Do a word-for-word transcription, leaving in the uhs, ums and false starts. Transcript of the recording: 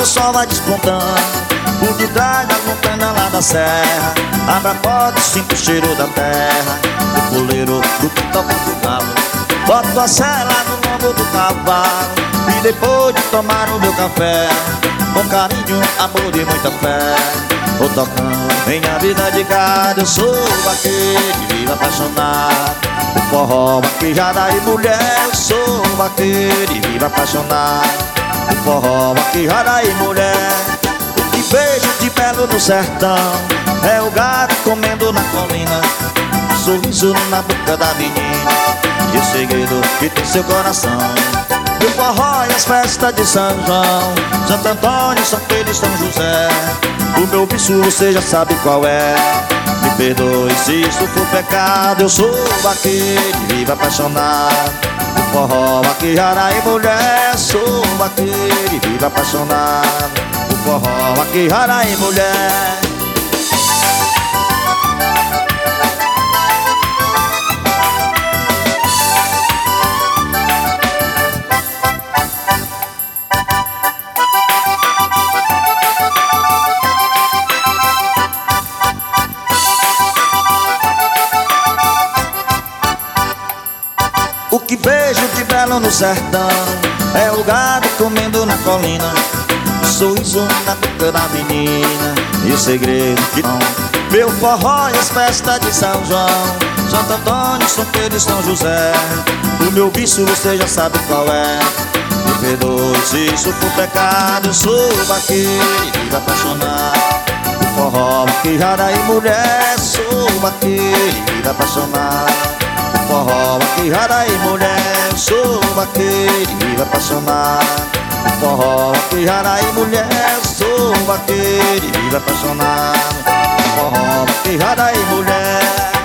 sol vai despontando por detrás da montanha lá da serra. Abra a porta e sinto o cheiro da terra, do poleiro do que toca do galo. Boto a sela no lombo do cavalo e depois de tomar o meu café, com carinho, amor e muita fé, vou tocando minha vida de gado. Eu sou vaqueiro e vivo apaixonado por forró, vaquejada e mulher. Eu sou vaqueiro e vivo apaixonado por forró, vaquejada e mulher. O que vejo de belo no sertão é o gado comendo na colina, um sorriso na boca da menina e o segredo que tem seu coração. E o forró e as festas de São João, Santo Antônio, São Pedro e São José, o meu vício você já sabe qual é. Me perdoe se isso for pecado. Eu sou vaqueiro e vivo apaixonado por forró, vaquejada e mulher. Sou vaqueiro e vivo apaixonado por forró, vaquejada e mulher. O que vejo de belo no sertão é o gado comendo na colina, um sorriso na boca da menina e o segredo que não. Meu forró e as festas de São João, Santo Antônio, São Pedro e São José, o meu vício você já sabe qual é. Me perdoe se isso for pecado. Eu sou vaqueiro e vivo apaixonado por forró, vaquejada e mulher. Sou vaqueiro e vivo apaixonado por forró, vaquejada e mulher. Sou vaqueiro e vivo apaixonado por forró, vaquejada e mulher. Sou vaqueiro e vivo apaixonado por forró, vaquejada e mulher.